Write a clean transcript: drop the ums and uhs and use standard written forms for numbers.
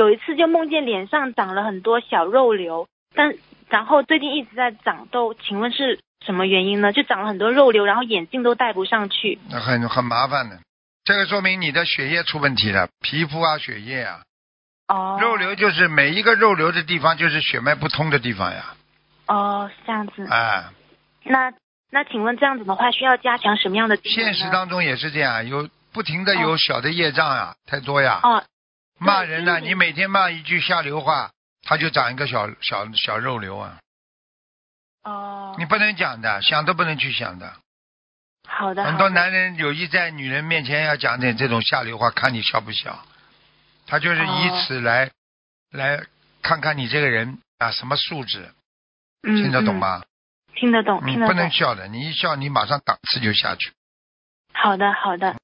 有一次就梦见脸上长了很多小肉瘤，然后最近一直在长痘，请问是什么原因呢？就长了很多肉瘤，然后眼镜都戴不上去。 那很麻烦的，这个说明你的血液出问题了，皮肤啊血液啊。 哦。 肉瘤就是每一个肉瘤的地方就是血脉不通的地方呀。 哦，是这样子。 哎。 那请问这样子的话，需要加强什么样的经文呢？ 现实当中也是这样，不停的有小的业障啊，太多呀。 哦。 骂人呢，你每天骂一句下流话，他就长一个小肉瘤啊。 哦。 你不能讲的，想都不能去想的。 好的。 很多男人有意在女人面前要讲点这种下流话，看你笑不笑。他就是以此来看看你这个人啊什么素质。听得懂吗？ 听得懂，听得懂。 不能笑的，你一笑你马上档次就下去。 好的。